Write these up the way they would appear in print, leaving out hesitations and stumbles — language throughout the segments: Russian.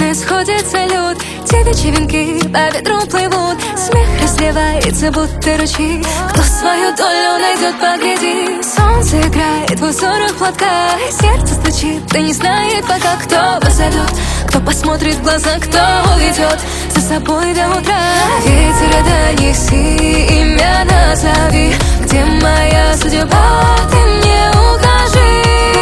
уже сходит салют. Те вечеринки по ветру плывут, смех разливается, будто ручей. Кто свою долю найдет, погляди. Солнце играет в узорах платка, сердце стучит, да не знает пока, кто позовет, кто посмотрит в глаза, кто уведет за собой до утра. Ветер, донеси, имя назови, где моя судьба, ты мне укажи.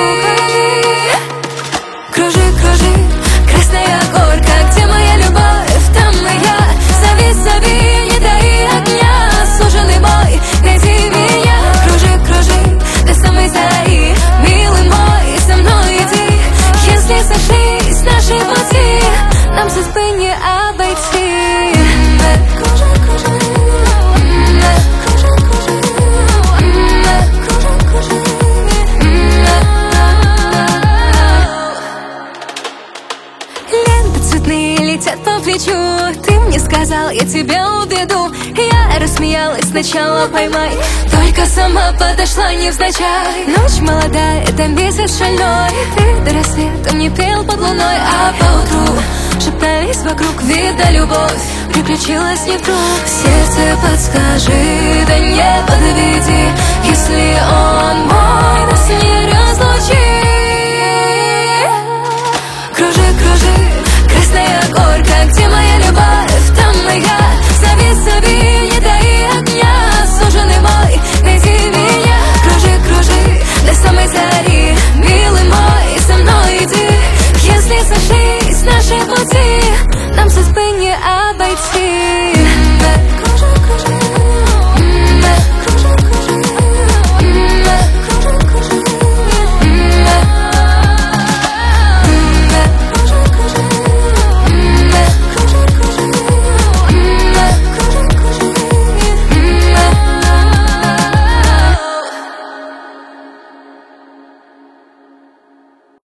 Кружи, кружи, красная горка, где моя любовь, там и я. Зови, зови, не дай огня, суженый мой, найди меня. Кружи, кружи, до самой зари, милый мой, со мной иди. Если сошлись наши пути, нам судьбы не обойти. Кружи, кружи, кружи, кружи, кружи, кружи. Ленты цветные летят по плечу, ты мне сказал, я тебя уведу. Я рассмеялась, сначала поймай, только сама подошла невзначай. Ночь молодая, это месяц шальной, ты до рассвета мне пел под луной, а поутру шептались вокруг, видно любовь приключилась не вдруг. Сердце подскажи, да не подведи, если он мой, нас не разлучи. Кружи, кружи, красная горка, где моя любовь, там и я. Зови, зови, не дай огня, суженый мой, найди меня. Кружи, кружи, до самой зари, милый мой, со мной иди. Если сошлись наши пути, нам судьбы не обойти.